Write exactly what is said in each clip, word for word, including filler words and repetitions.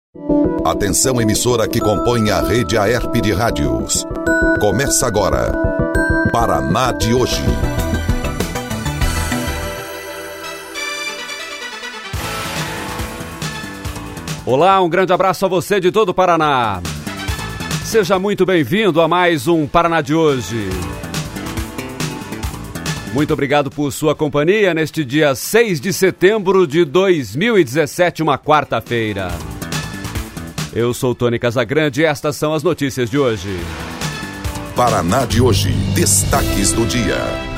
Atenção, emissora que compõe a rede Aerp de rádios. Começa agora, Paraná de hoje. Olá, um grande abraço a você de todo o Paraná. Seja muito bem-vindo a mais um Paraná de hoje. Muito obrigado por sua companhia neste dia seis de setembro de dois mil e dezessete, uma quarta-feira. Eu sou Tony Casagrande e estas são as notícias de hoje. Paraná de hoje, destaques do dia.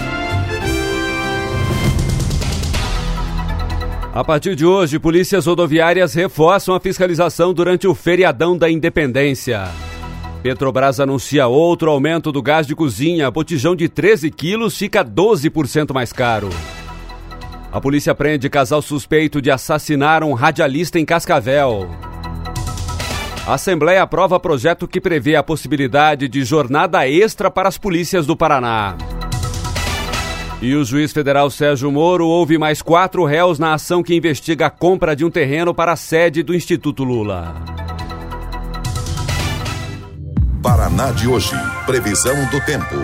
A partir de hoje, polícias rodoviárias reforçam a fiscalização durante o feriadão da Independência. Petrobras anuncia outro aumento do gás de cozinha. Botijão de treze quilos fica doze por cento mais caro. A polícia prende casal suspeito de assassinar um radialista em Cascavel. A Assembleia aprova projeto que prevê a possibilidade de jornada extra para as polícias do Paraná. E o juiz federal Sérgio Moro ouve mais quatro réus na ação que investiga a compra de um terreno para a sede do Instituto Lula. Paraná de hoje, previsão do tempo.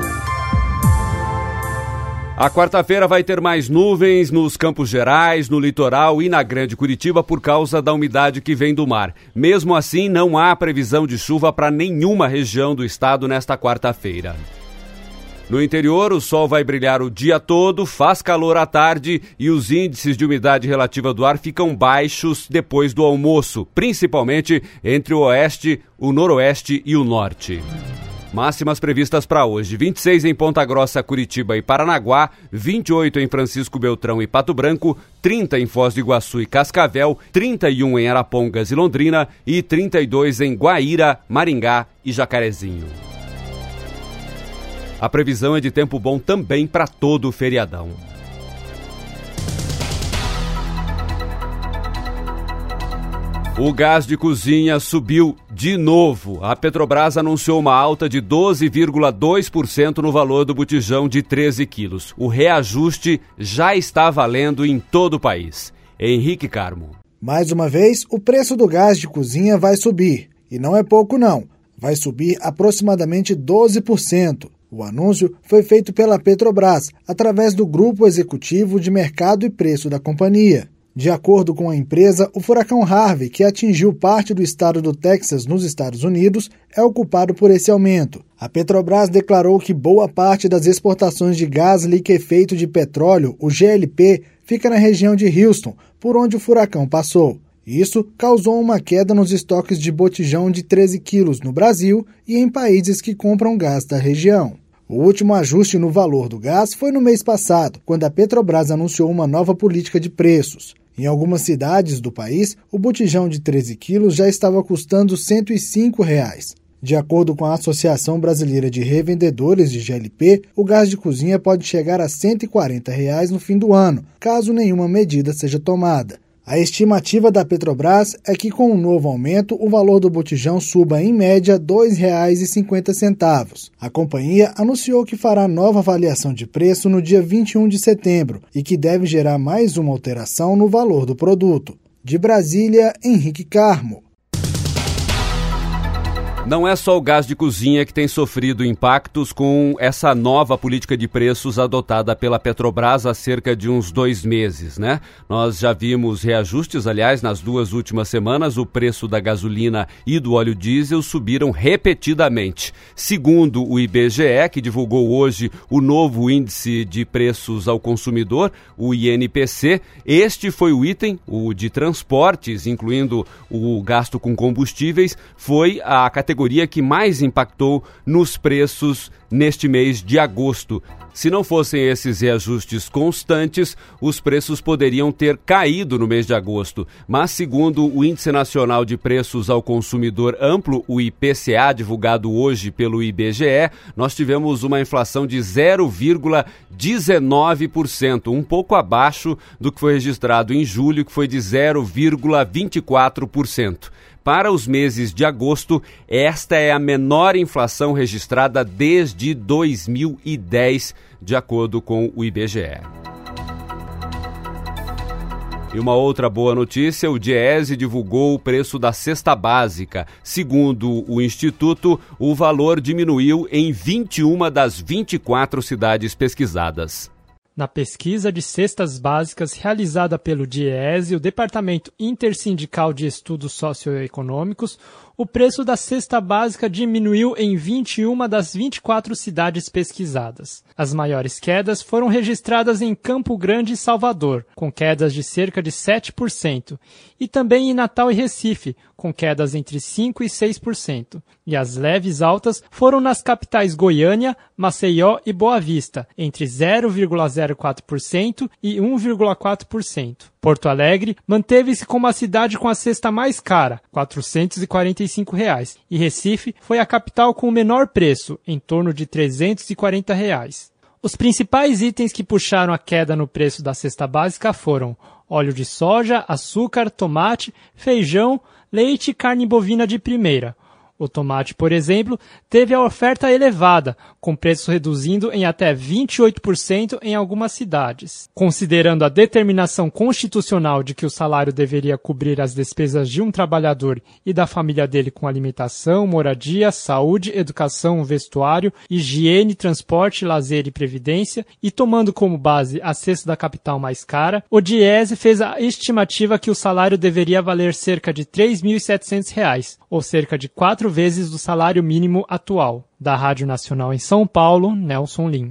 A quarta-feira vai ter mais nuvens nos Campos Gerais, no litoral e na Grande Curitiba por causa da umidade que vem do mar. Mesmo assim, não há previsão de chuva para nenhuma região do estado nesta quarta-feira. No interior, o sol vai brilhar o dia todo, faz calor à tarde e os índices de umidade relativa do ar ficam baixos depois do almoço, principalmente entre o oeste, o noroeste e o norte. Máximas previstas para hoje: vinte e seis em Ponta Grossa, Curitiba e Paranaguá, vinte e oito em Francisco Beltrão e Pato Branco, trinta em Foz do Iguaçu e Cascavel, trinta e um em Arapongas e Londrina e trinta e dois em Guaíra, Maringá e Jacarezinho. A previsão é de tempo bom também para todo o feriadão. O gás de cozinha subiu de novo. A Petrobras anunciou uma alta de doze vírgula dois por cento no valor do botijão de treze quilos. O reajuste já está valendo em todo o país. Henrique Carmo. Mais uma vez, o preço do gás de cozinha vai subir. E não é pouco não. Vai subir aproximadamente doze por cento. O anúncio foi feito pela Petrobras, através do Grupo Executivo de Mercado e Preço da companhia. De acordo com a empresa, o furacão Harvey, que atingiu parte do estado do Texas, nos Estados Unidos, é o culpado por esse aumento. A Petrobras declarou que boa parte das exportações de gás liquefeito de petróleo, o G L P, fica na região de Houston, por onde o furacão passou. Isso causou uma queda nos estoques de botijão de treze quilos no Brasil e em países que compram gás da região. O último ajuste no valor do gás foi no mês passado, quando a Petrobras anunciou uma nova política de preços. Em algumas cidades do país, o botijão de treze quilos já estava custando cento e cinco reais. De acordo com a Associação Brasileira de Revendedores de G L P, o gás de cozinha pode chegar a cento e quarenta reais no fim do ano, caso nenhuma medida seja tomada. A estimativa da Petrobras é que, com o novo aumento, o valor do botijão suba em média dois reais e cinquenta centavos. A companhia anunciou que fará nova avaliação de preço no dia vinte e um de setembro e que deve gerar mais uma alteração no valor do produto. De Brasília, Henrique Carmo. Não é só o gás de cozinha que tem sofrido impactos com essa nova política de preços adotada pela Petrobras há cerca de uns dois meses, né? Nós já vimos reajustes, aliás, nas duas últimas semanas, o preço da gasolina e do óleo diesel subiram repetidamente. Segundo o I B G E, que divulgou hoje o novo índice de preços ao consumidor, o I N P C, este foi o item, o de transportes, incluindo o gasto com combustíveis, foi a categoria que mais impactou nos preços neste mês de agosto. Se não fossem esses reajustes constantes, os preços poderiam ter caído no mês de agosto. Mas, segundo o Índice Nacional de Preços ao Consumidor Amplo, o I P C A, divulgado hoje pelo I B G E, nós tivemos uma inflação de zero vírgula dezenove por cento, um pouco abaixo do que foi registrado em julho, que foi de zero vírgula vinte e quatro por cento. Para os meses de agosto, esta é a menor inflação registrada desde dois mil e dez, de acordo com o I B G E. E uma outra boa notícia, o Diese divulgou o preço da cesta básica. Segundo o Instituto, o valor diminuiu em vinte e uma das vinte e quatro cidades pesquisadas. Na pesquisa de cestas básicas realizada pelo Diese, o Departamento Intersindical de Estudos Socioeconômicos, o preço da cesta básica diminuiu em vinte e uma das vinte e quatro cidades pesquisadas. As maiores quedas foram registradas em Campo Grande e Salvador, com quedas de cerca de sete por cento, e também em Natal e Recife, com quedas entre cinco por cento e seis por cento. E as leves altas foram nas capitais Goiânia, Maceió e Boa Vista, entre zero vírgula zero quatro por cento e um vírgula quatro por cento. Porto Alegre manteve-se como a cidade com a cesta mais cara, quatrocentos e quarenta e cinco reais, e Recife foi a capital com o menor preço, em torno de trezentos e quarenta reais. Os principais itens que puxaram a queda no preço da cesta básica foram óleo de soja, açúcar, tomate, feijão, leite e carne bovina de primeira. O tomate, por exemplo, teve a oferta elevada, com preço reduzindo em até vinte e oito por cento em algumas cidades. Considerando a determinação constitucional de que o salário deveria cobrir as despesas de um trabalhador e da família dele com alimentação, moradia, saúde, educação, vestuário, higiene, transporte, lazer e previdência, e tomando como base a cesta da capital mais cara, o Diese fez a estimativa que o salário deveria valer cerca de três mil e setecentos reais, ou cerca de quatro vezes do salário mínimo atual. Da Rádio Nacional em São Paulo, Nelson Lim.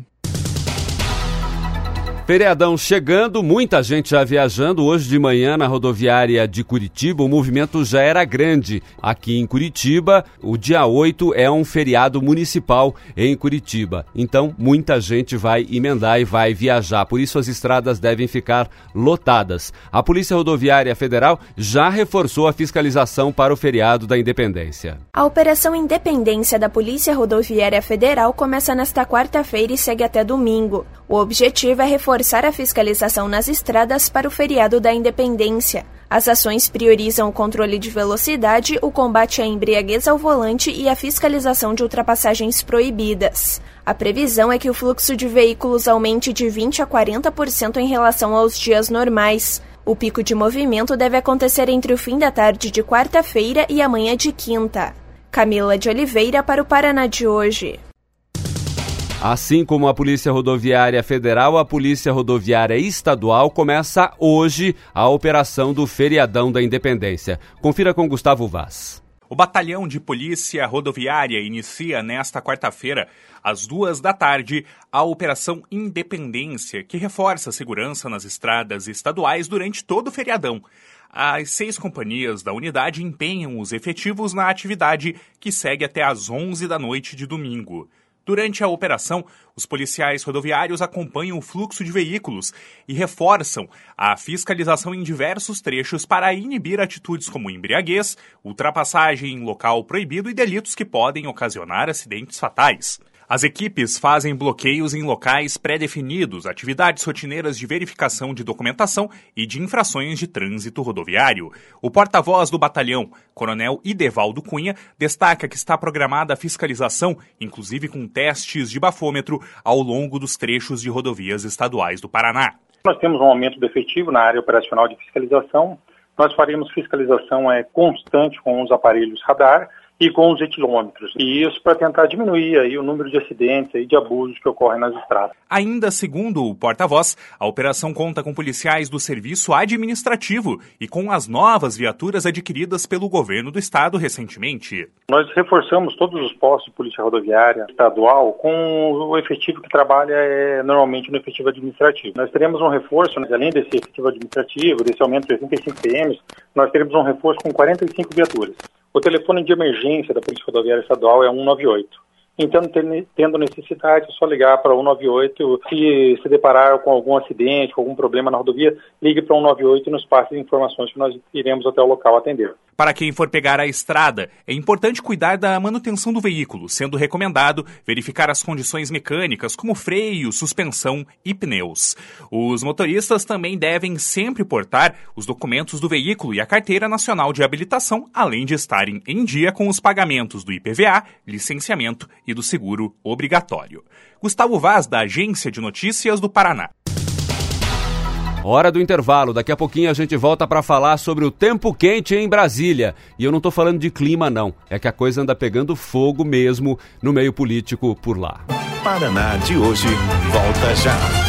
Feriadão chegando, muita gente já viajando. Hoje de manhã na rodoviária de Curitiba o movimento já era grande. Aqui em Curitiba, o dia oito é um feriado municipal em Curitiba. Então muita gente vai emendar e vai viajar. Por isso as estradas devem ficar lotadas. A Polícia Rodoviária Federal já reforçou a fiscalização para o feriado da Independência. A Operação Independência da Polícia Rodoviária Federal começa nesta quarta-feira e segue até domingo. O objetivo é reforçar a fiscalização nas estradas para o feriado da Independência. As ações priorizam o controle de velocidade, o combate à embriaguez ao volante e a fiscalização de ultrapassagens proibidas. A previsão é que o fluxo de veículos aumente de vinte a quarenta por cento em relação aos dias normais. O pico de movimento deve acontecer entre o fim da tarde de quarta-feira e a manhã de quinta. Camila de Oliveira para o Paraná de hoje. Assim como a Polícia Rodoviária Federal, a Polícia Rodoviária Estadual começa hoje a operação do Feriadão da Independência. Confira com Gustavo Vaz. O Batalhão de Polícia Rodoviária inicia nesta quarta-feira, às duas da tarde, a Operação Independência, que reforça a segurança nas estradas estaduais durante todo o feriadão. As seis companhias da unidade empenham os efetivos na atividade, que segue até às onze da noite de domingo. Durante a operação, os policiais rodoviários acompanham o fluxo de veículos e reforçam a fiscalização em diversos trechos para inibir atitudes como embriaguez, ultrapassagem em local proibido e delitos que podem ocasionar acidentes fatais. As equipes fazem bloqueios em locais pré-definidos, atividades rotineiras de verificação de documentação e de infrações de trânsito rodoviário. O porta-voz do batalhão, Coronel Idevaldo Cunha, destaca que está programada a fiscalização, inclusive com testes de bafômetro, ao longo dos trechos de rodovias estaduais do Paraná. Nós temos um aumento do efetivo na área operacional de fiscalização. Nós faremos fiscalização é, constante com os aparelhos radar e com os etilômetros. E isso para tentar diminuir aí o número de acidentes e de abusos que ocorrem nas estradas. Ainda segundo o porta-voz, a operação conta com policiais do Serviço Administrativo e com as novas viaturas adquiridas pelo governo do estado recentemente. Nós reforçamos todos os postos de polícia rodoviária estadual com o efetivo que trabalha é, normalmente no efetivo administrativo. Nós teremos um reforço, né, além desse efetivo administrativo, desse aumento de trinta e cinco P Ms, nós teremos um reforço com quarenta e cinco viaturas. O telefone de emergência da Polícia Rodoviária Estadual é cento e noventa e oito. Então, tendo necessidade, é só ligar para o cento e noventa e oito. Se se deparar com algum acidente, com algum problema na rodovia, ligue para o cento e noventa e oito e nos passe as informações que nós iremos até o local atender. Para quem for pegar a estrada, é importante cuidar da manutenção do veículo, sendo recomendado verificar as condições mecânicas, como freio, suspensão e pneus. Os motoristas também devem sempre portar os documentos do veículo e a Carteira Nacional de Habilitação, além de estarem em dia com os pagamentos do I P V A, licenciamento e do seguro obrigatório. Gustavo Vaz, da Agência de Notícias do Paraná. Hora do intervalo. Daqui a pouquinho a gente volta para falar sobre o tempo quente em Brasília. E eu não tô falando de clima, não. É que a coisa anda pegando fogo mesmo no meio político por lá. Paraná de hoje volta já.